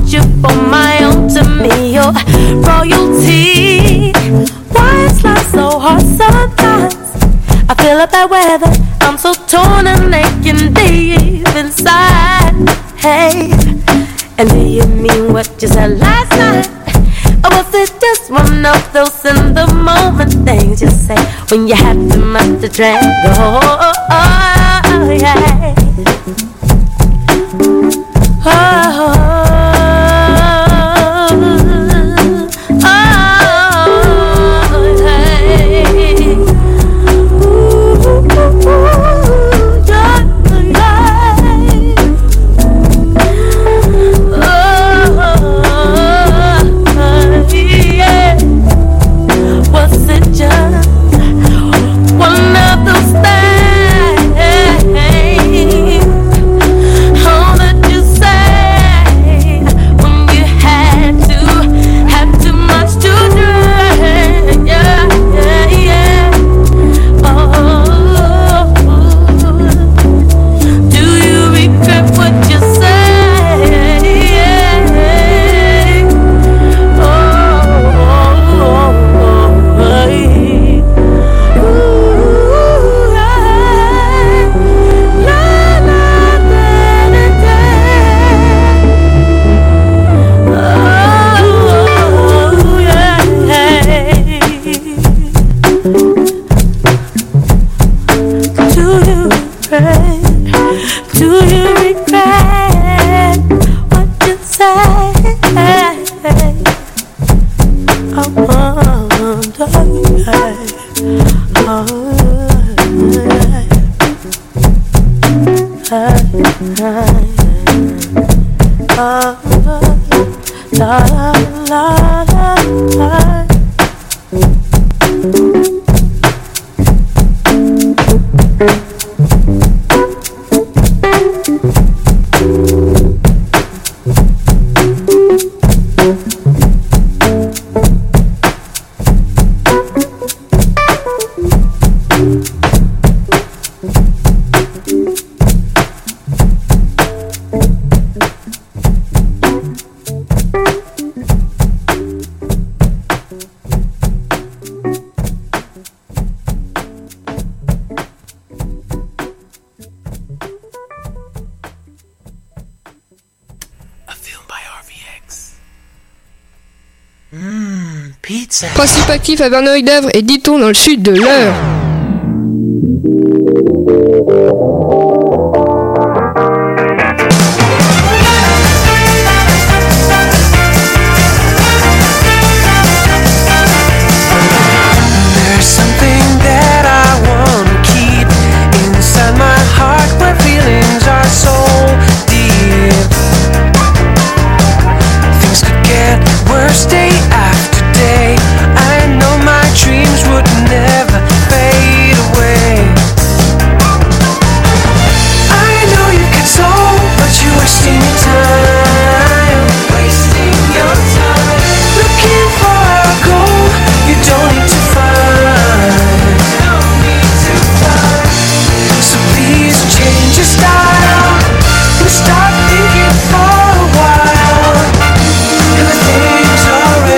you for my own, to me you're royalty. Why is life so hard sometimes? I feel up that weather, I'm so torn and aching deep inside. Hey, and do you mean what you said last night? Or was it just one of those in the moment things you say when you have too much to drink? Oh, yeah. Principe actif à Verneuil-d'Avre et Diton dans le sud de l'Eure. Never fade away. Stop thinking for a while. Everything's alright.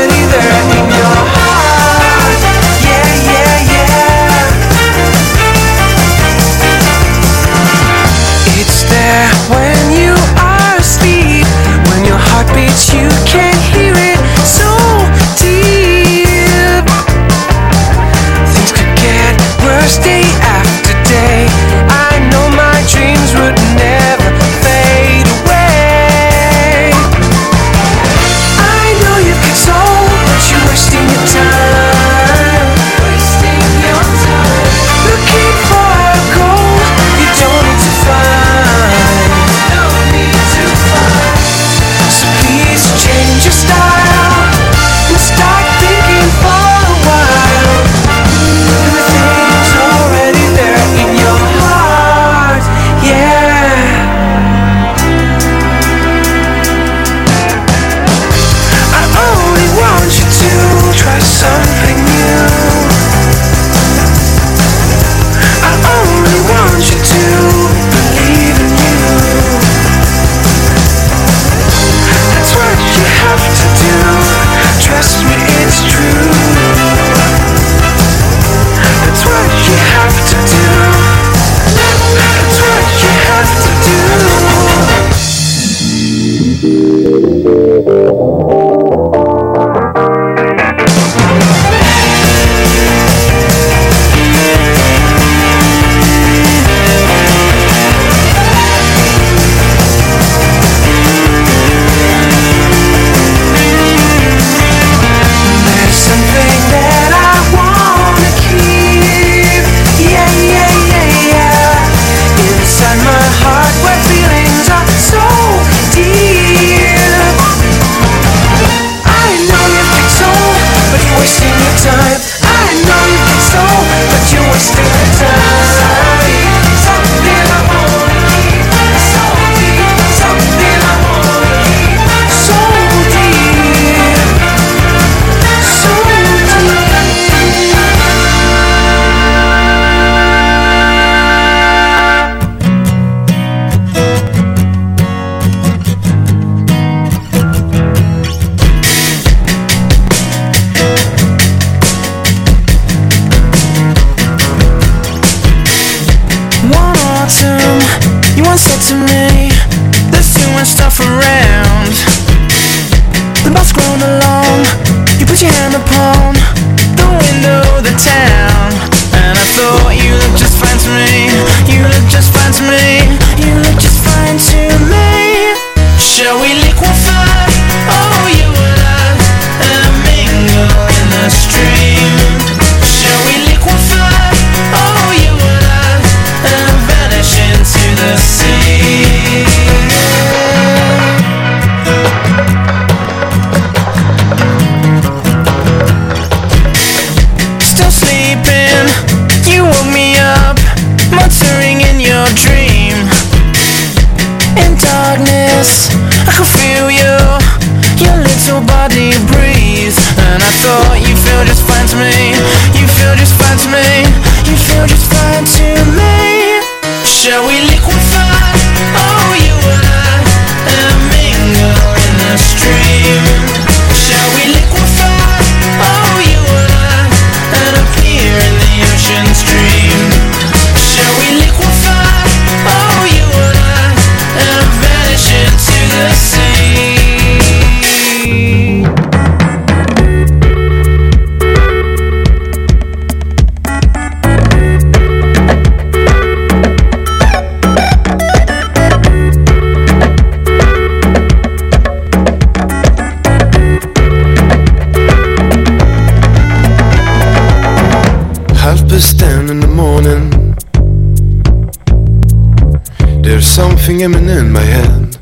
Something imminent in my head.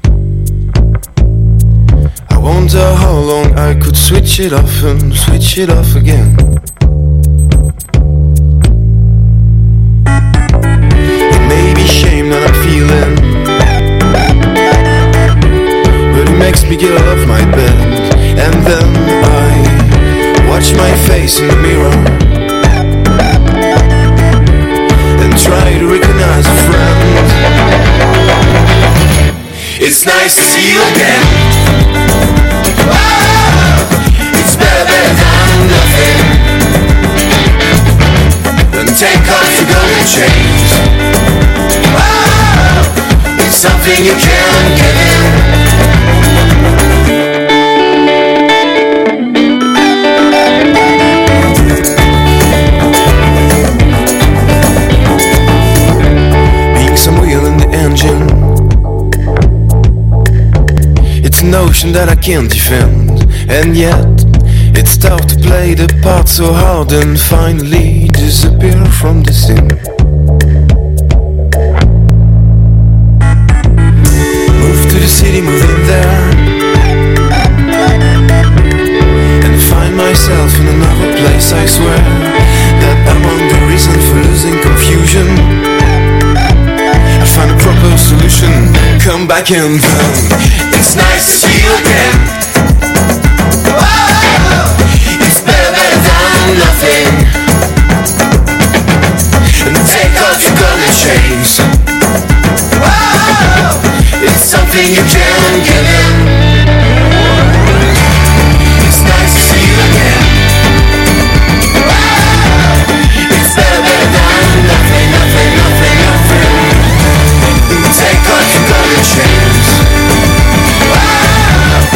I wonder how long I could switch it off and switch it off again. It may be shame that I'm feeling, but it makes me get out of my bed. And then I watch my face in the mirror and try to recognize a friend. It's nice to see you again. Whoa! It's better than nothing. Then take off your golden chains. Whoa! It's something you can't get in. Being some wheel in the engine, it's a notion that I can't defend, and yet it's tough to play the part so hard and finally disappear from the scene. Move to the city, move in there, and find myself in another place. I swear that I'm on the reason for losing confusion. I find a proper solution, come back and then it's nice to see you again. Whoa! It's better than nothing. And take off your golden chains. Whoa! It's something you can't get in. It's nice to see you again. Whoa! It's better than nothing, nothing, nothing, nothing. And take off your golden chains. Whoa!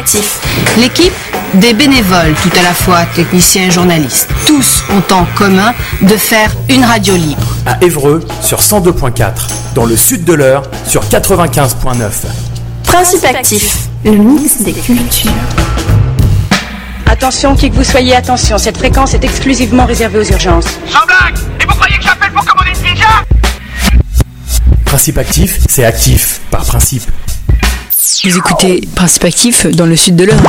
Actif. L'équipe, des bénévoles, tout à la fois techniciens et journalistes. Tous ont en commun de faire une radio libre. À Évreux sur 102.4, dans le sud de l'Eure sur 95.9. Principe Actif, le mix des cultures. Attention, qui que vous soyez, attention, cette fréquence est exclusivement réservée aux urgences. Sans blague! Et vous croyez que j'appelle pour commander une pizza? Principe Actif, c'est actif, par principe. Vous écoutez Principe Actif dans le sud de l'Eure.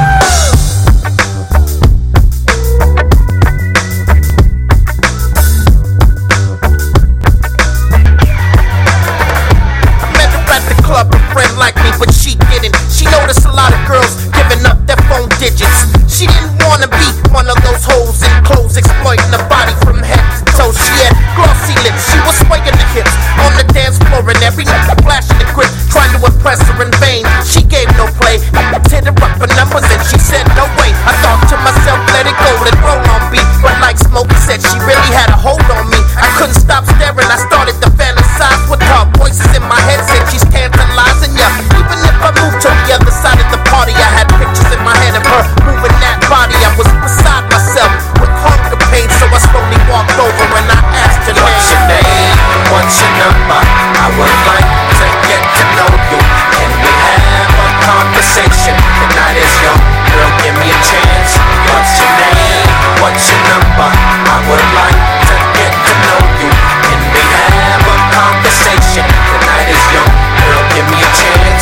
She noticed a lot of girls giving up their phone digits. She didn't wanna be one of those hoes in clothes exploiting the body from head to toe. She had glossy lips, she was swaying the hips on the dance floor and every night flashing the grip, trying to impress her in vain. She gave no play, hit her up her numbers and she said no way. I thought to myself, let it go, let roll on beat. But like Smokey said, she really had a hold on me. I couldn't stop staring, I started to fantasize with her. Voices in my head said she's tantalizing ya. Even if I moved to the other side of the party, I had pictures in my head of her moving that body. I was beside myself with hunger pain, so I slowly walked over and I asked her, what's your name? What's your number? I would like to get to know you. Can we have a conversation? The night is young, girl, give me a chance. What's your name? What's your number? I would like to get to know you. Can we have a conversation? The night is young, girl, give me a chance.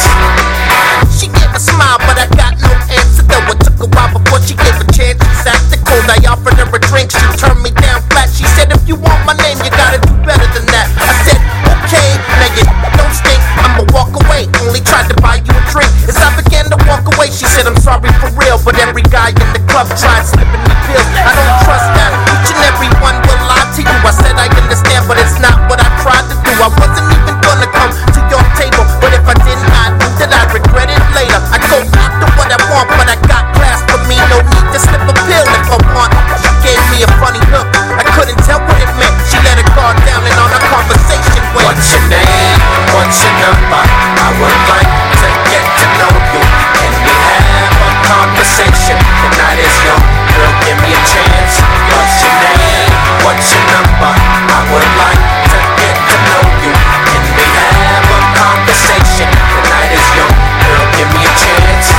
She gave a smile, but I got no answer though. It took a while before she gave a chance. She's acting cold, I offered her a drink. She turned me down flat. She said, if you want my name, you gotta do better than that. I said, okay, now you don't stink. I'ma walk away, only tried to buy you a drink. As I began to walk away, she said, I'm sorry for real, but every guy in the club tried slipping me pills. I don't trust that, each and every one will lie to you. I said, I understand, but it's not what I tried to do. I wasn't even gonna come to your table, but if I didn't, I knew that I'd regret it later. I go after what I want, but I got class for me. No need to slip a pill if I want. She gave me a funny look, I couldn't tell what it meant. She let her guard down and on our conversation went. What's your name? What's your number? I would like to get to know you. Can we have a conversation? The night is young, girl, give me a chance. What's your name? What's your number? I would like to get to know you. Can we have a conversation? The night is young, girl, give me a chance.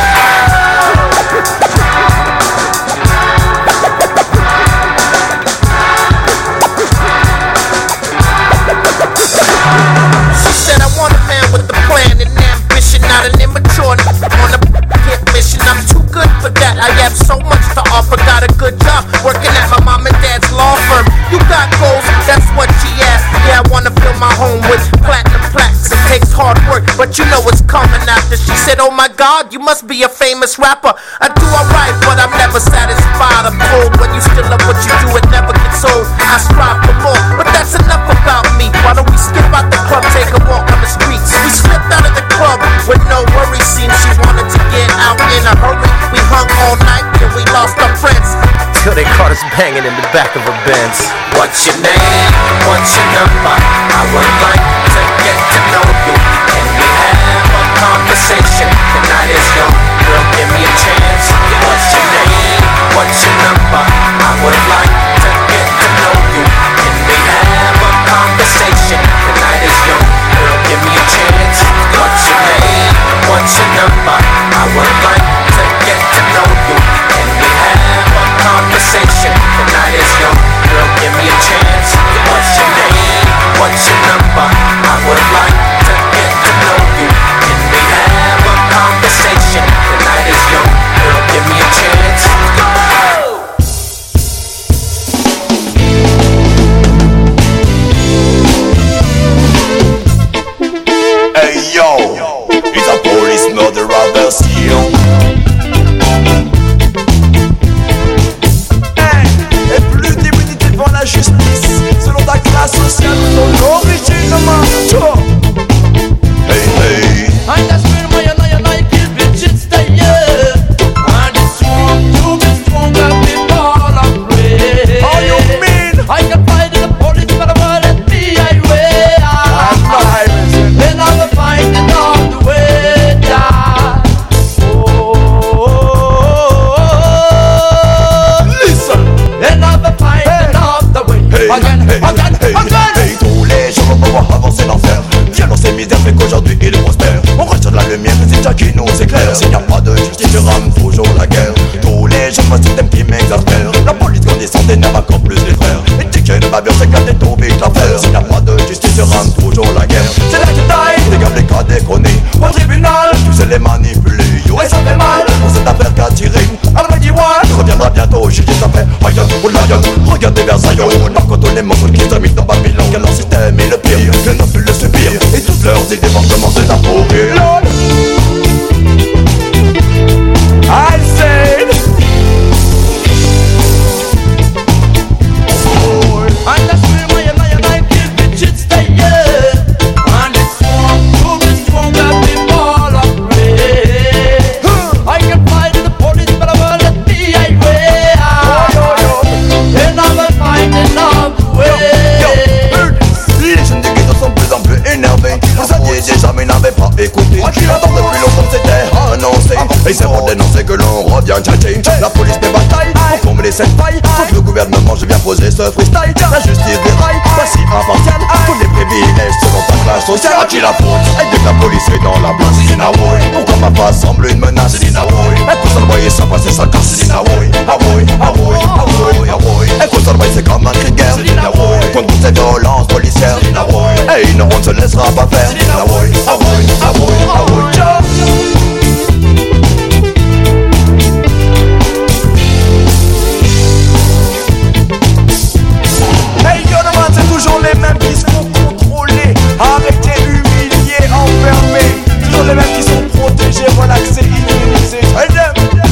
She said I want a man with a plan and ambition, not an immature on a hit mission. I'm too good for that, I have so much to offer. Got a good job working at my mom and dad's law firm. You got goals, that's what she asked. Yeah, I wanna fill my home with platinum plaques. It takes hard work, but you know it's coming after. She said, oh my God, you must be a famous rapper. I do alright, but I'm never satisfied. I'm told when you still love what you do, it never gets old. I strive for more, but that's enough about me. Why don't we skip out the club, take a walk on the streets? We slipped out of the club with no worries. Seems she wanted to get out in a hurry. We hung all night till we lost our friends, till they caught us banging in the back of a Benz. What's your name? What's your number? I would like to get to know you. Can we have a conversation? The night is young, girl, give me a chance. What's your name? What's your number? I would like to get to know you. Can we have a conversation? The night is young, girl, give me a chance. What's your name? What's your number? I would like to get to know you. Can we have a conversation? The night is young, girl, give me a chance. What's your name? What's your number? I would like to get to know you. Can we have a conversation? The night is young, girl, give me a chance. Hey, tous les jours on va voir avancer l'enfer. Violence et misère fait qu'aujourd'hui il prospère. On reste sur de la lumière et c'est ça qui nous éclaire. S'il n'y a pas de justice, je rame toujours la guerre. Tous les jours moi système qui m'exaspère. La police grandissante énerve encore plus les frères. Et ticket de babure s'éclate et tout vite l'affaire. S'il n'y a pas de justice, je rame toujours la guerre. C'est là que taille, les gars les cas déconnés. Au tribunal, tu sais les manipuler. Yo et ça fait mal, pour cette affaire qu'a tiré. Alors me dis moi, tu reviendras bientôt. J'ai dit ça fait Ryan ou Lion. Regardez Versailles. Par contre les monstres qui s'aiment dans Babylone. Car leur système est le pire, que n'ont pu le subir. Et toutes leurs idées vont commencer à pourrir. I said I'm not screaming my lion, I give bitches stay here. And it's strong, to be stronger, people are afraid. I can fight the police, but I won't let me away. And I will find another way. Les jeunes du ghetto sont de plus en plus énervés. Vous aviez déjà mais n'avez pas écouté. Attends depuis longtemps c'était annoncé. Et c'est pour dénoncer que l'on revient tchatcher. La police fait bataille pour combler les 7 failles. Sauf le gouvernement, je viens poser ce freestyle. La justice déraille, pas si impartiale. Tous les privilèges selon ta classe sociale. À qui la faute? Et dès que la police est dans la place, c'est Dinawoy. Pourquoi ma face semble une menace? C'est Dinawoy. Écoute ça le voyer ça passer sa casse, c'est Dinawoy. Awoy, awoy, awoy, awoy. Écoute ça le voyer c'est comme un cri de guerre, c'est Dinawoy. Contre toutes ces violences policières, c'est Dinawoy. Et une on ne se laissera pas faire, c'est Dinawoy. Awoy, awoy, awoy, hey, yo, the man, c'est toujours les mêmes qui se font contrôler, arrêter, humilier, enfermer. Toujours les mêmes qui sont protégés, relaxés, immunisés. Hey, them.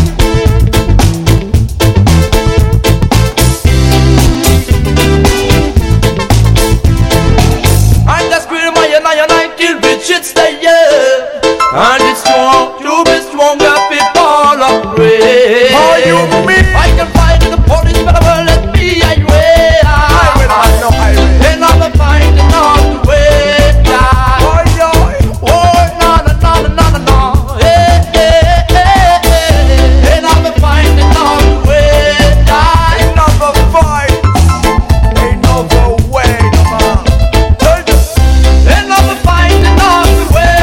I'm just screaming my and I kill bitches stay here. And it's strong, to be stronger, people are afraid. How you mean? I can fight the police, but I won't let me away. And I will find another way. Oh, yo, oh, no, no, no, no, no, no. Hey, hey, hey, hey. And I will find another way. Another fight, another way, no man. And I will find another way.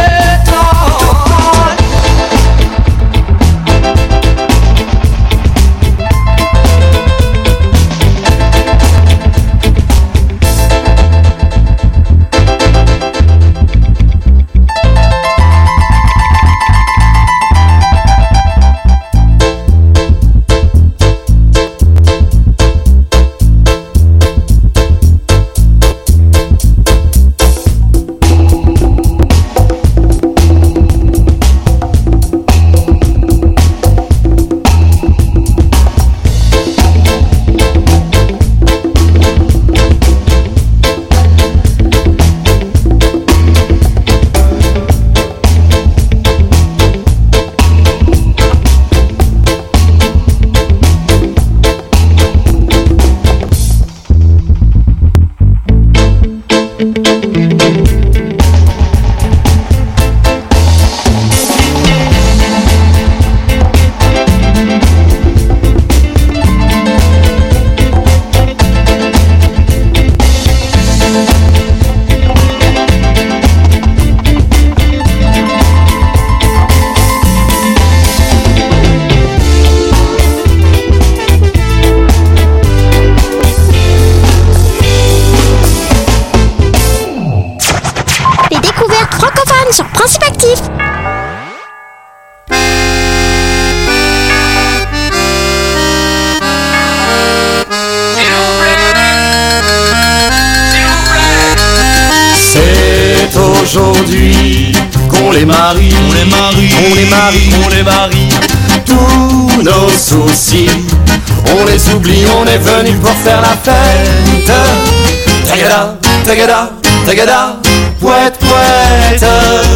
Aujourd'hui qu'on les marie, on les marie, on les marie, on les marie. Tous nos soucis, on les oublie, on est venu pour faire la fête. Tagada, tagada, tagada, poète, poète.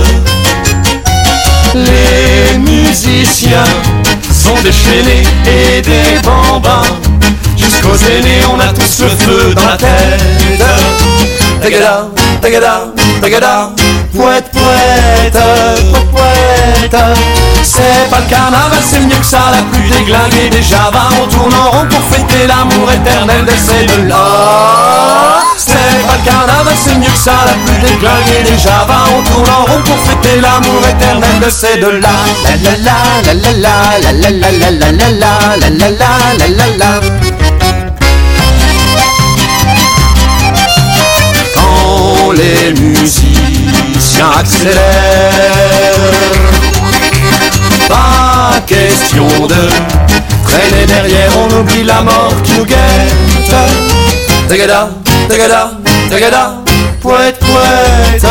Les musiciens sont déchaînés et des bambins. Jusqu'aux aînés, on a tous le feu dans la tête. Tagada, tagada, tagada, poète, poète, poète. C'est pas le carnaval, c'est mieux que ça, la pluie déglinguée des javas. On tourne en rond pour fêter l'amour éternel de ces deux-là. ça la plus déglinguée des Java. On tourne en rond pour fêter l'amour éternel de ces deux-là. La la la la la la la la la la la la la la la la. Quand les musiciens accélèrent, pas question de traîner derrière, on oublie la mort qui nous guette. Tagada, tagada, tagada, poète, poète.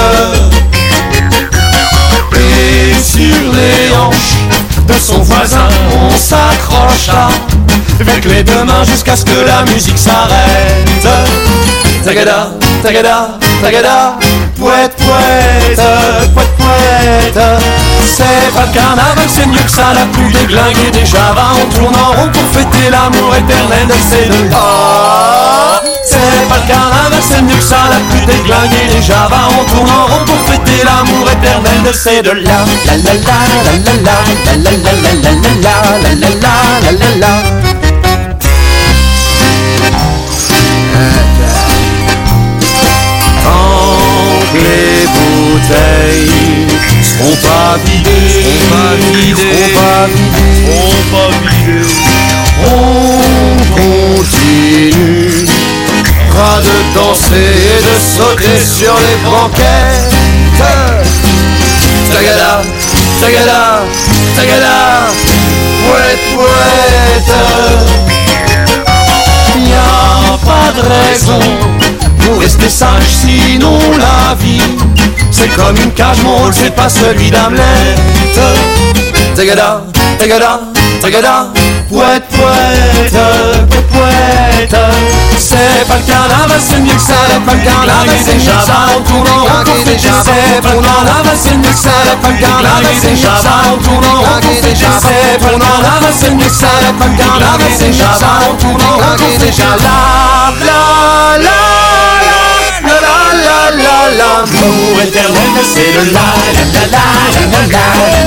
Et sur les hanches de son voisin, on s'accrocha avec les deux mains jusqu'à ce que la musique s'arrête. Tagada, tagada, tagada, poète, poète, poète, poète. C'est pas le carnaval, c'est mieux que ça, la plus déglinguée des Java. On tourne en rond pour fêter l'amour éternel de ces deux-là. C'est pas le carnaval, c'est mieux que ça, la plus déglinguée des Java. On tourne en rond pour fêter l'amour éternel de ces deux-là. La la la la la la la la la la la la la la la. Tant que les bouteilles seront pas vidées, on continuera de danser et de sauter sur les banquettes. Tagada, tagada, tagada, poète, poète. Y'a pas de raison pour rester sage, sinon la vie c'est comme une cage, mon rôle c'est pas celui d'Hamlet. Tagada, tagada, tagada, poète, poète, poète. C'est pas le carnaval, c'est mieux que ça. C'est pas le carnaval, c'est mieux que ça. On tourne en rond pour fêter. C'est pas le carnaval, c'est mieux que ça. C'est pas le carnaval, c'est mieux que ça. On tourne en rond pour fêter. C'est pas le carnaval, c'est mieux que ça. C'est pas le carnaval, c'est mieux que ça. On tourne en rond pour fêter. La la la. L'amour éternel c'est de la la la la la la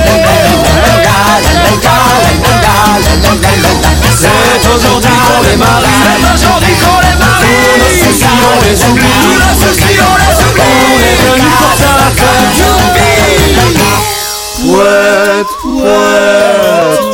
la. C'est aujourd'hui qu'on les marie, c'est aujourd'hui qu'on les marie. Tous nos soucis on les oublie, tous nos soucis on les oublie. On est venu pour faire la fête, poète, poète.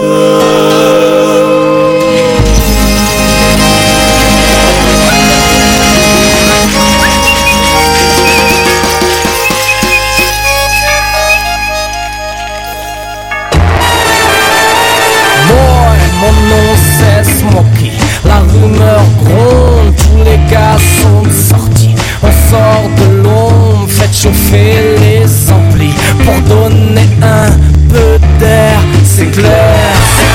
La rumeur gronde, tous les gars sont sortis. On sort de l'ombre, faites chauffer les amplis pour donner un peu d'air. C'est clair,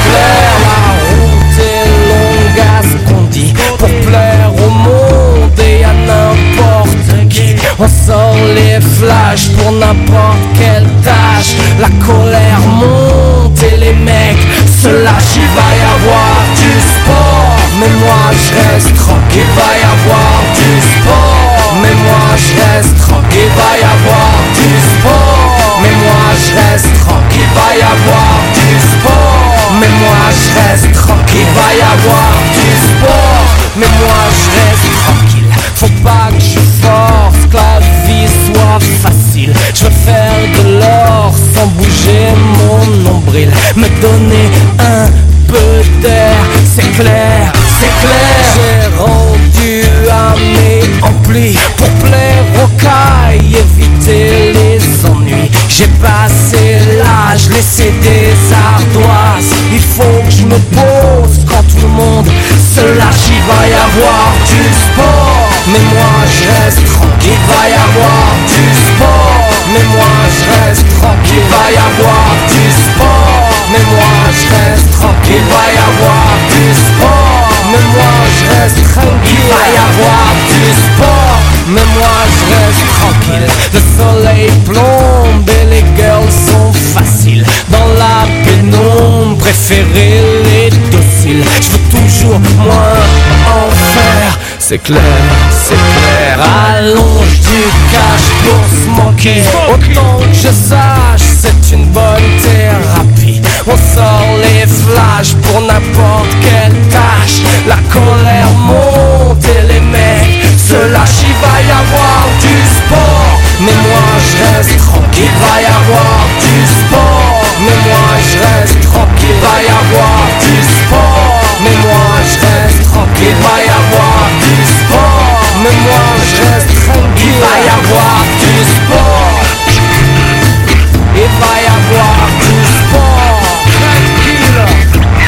la route est longue à ce qu'on dit, pour plaire au monde et à n'importe qui. On sort les flashs pour n'importe quelle tâche. La colère monte et les mecs se lâchent. Il va y avoir du sport, mais moi je reste tranquille. Va y avoir du sport, mais moi je reste tranquille. Va y avoir du sport, mais moi je reste tranquille. Va y avoir du sport, mais moi je reste tranquille. Va y avoir du sport, mais moi je reste tranquille. Faut pas que je force, que la vie soit facile. Je veux faire de l'or sans bouger mon nombril. Me donner un peu d'air, c'est clair, c'est clair. J'ai rendu à mes amplis pour plaire aux cailles, éviter les ennuis. J'ai passé l'âge, laissé des ardoises. Il faut que je me pose quand tout le monde se lâche. Il va y avoir du sport, mais moi je reste tranquille. Il va y avoir du sport, mais moi je reste tranquille. Il va y avoir du sport, mais moi je reste tranquille. Il va y avoir du sport, mais moi je reste tranquille. Il va y avoir du sport, mais moi je reste tranquille. Le soleil plombe et les girls sont faciles. Dans la pénombre, préférez les dociles. Je veux toujours moins en faire. C'est clair, allonge du cash pour se manquer. Autant que je sache, c'est une bonne thérapie. On sort les flashs pour n'importe quelle tâche. La colère monte et les mecs se lâchent. Il va y avoir du sport, Il va y avoir du sport, mais moi je reste tranquille. Il va y avoir du sport, mais moi je reste tranquille. Il va y avoir du sport, mais moi je reste tranquille. Il va y avoir du sport. Il va y avoir du sport. Tranquille.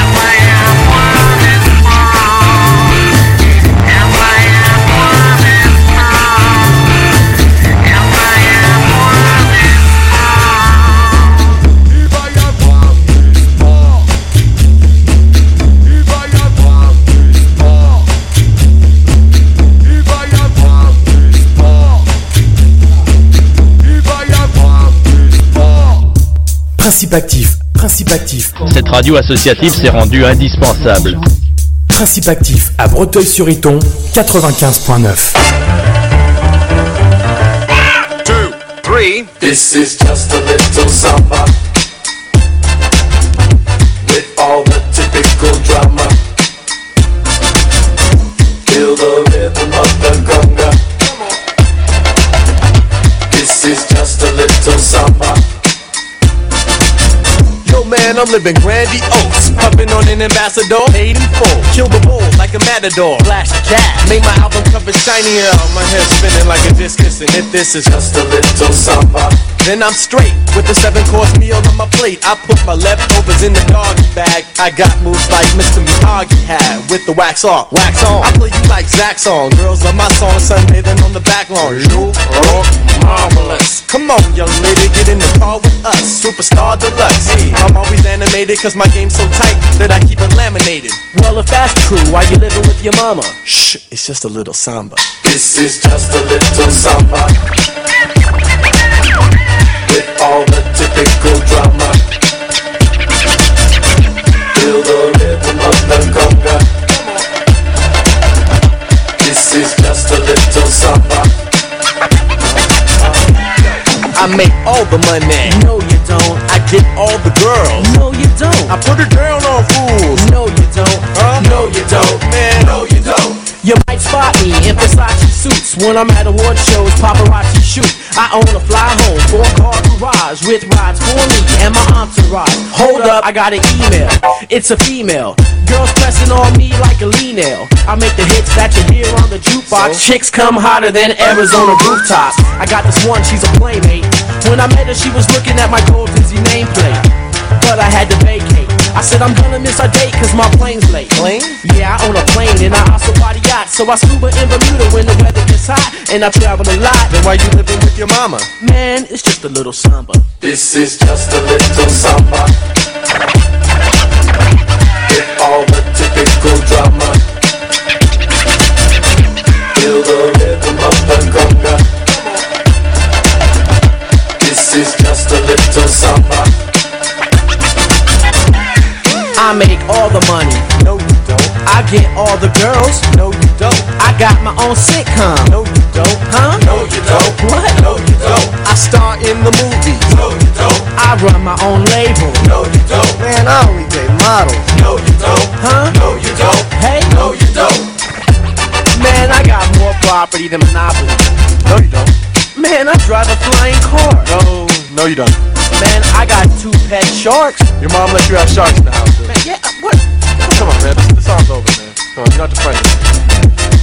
Principe actif, Principe actif. Cette radio associative s'est rendue indispensable. Principe actif à Breteuil-sur-Iton, 95.9. 2, 3. This is just a little samba with all the typical drama. Feel the rhythm of the conga. This is just a little samba. Yo man, I'm living grandiose, pumping on an ambassador, paid in full, kill the bull like a matador, flash the cat, make my album cover shinier, my hair spinning like a discus, and if this is just a little samba, then I'm straight, with the 7-course meal on my plate, I put my leftovers in the doggy bag, I got moves like Mr. Miyagi had, with the wax off, wax on, I play you like Zach's song, girls love my song, sunbathing on the back lawn, you are marvelous, come on young lady, get in the car with us, superstar deluxe, hey, I'm always animated cause my game's so tight that I keep it laminated. Well, if that's true, why you living with your mama? Shh, it's just a little samba. This is just a little samba with all the typical drama. Feel the rhythm of the conga. This is just a little samba. I make all the money. No, you don't. I get all the girls. No, you don't. I put her down on fools. No, you don't. No, you don't. Man, no, you don't. You might spot me in Versace suits when I'm at award shows, paparazzi shoot. I own a fly home, 4-car garage with rides for me and my entourage. Hold up, I got an email. It's a female. Girls pressing on me like a lean nail. I make the hits that you hear on the jukebox. Chicks come hotter than Arizona rooftops. I got this one, she's a playmate. When I met her, she was looking at my gold Dizzy nameplate. But I had to vacate. I said I'm gonna miss our date cause my plane's late. Plane? Yeah, I own a plane and I also buy a yacht. So I scuba in Bermuda when the weather gets hot. And I travel a lot. Then why you living with your mama? Man, it's just a little samba. This is just a little samba with all the typical drama. Feel the rhythm of the conga. This is just a little samba. I make all the money. No, you don't. I get all the girls. No, you don't. I got my own sitcom. No, you don't. Huh? No, you don't. What? No, you don't. I star in the movies. No, you don't. I run my own label. No, you don't. Man, I only date models. No, you don't. Huh? No, you don't. Hey? No, you don't. Man, I got more property than Monopoly. No, you don't. Man, I drive a flying car. No, you don't. Man, I got 2 pet sharks. Your mom let you have sharks in the house, dude. Man, yeah, what? Come on, man. This song's over, man. Come on, you're not the friend.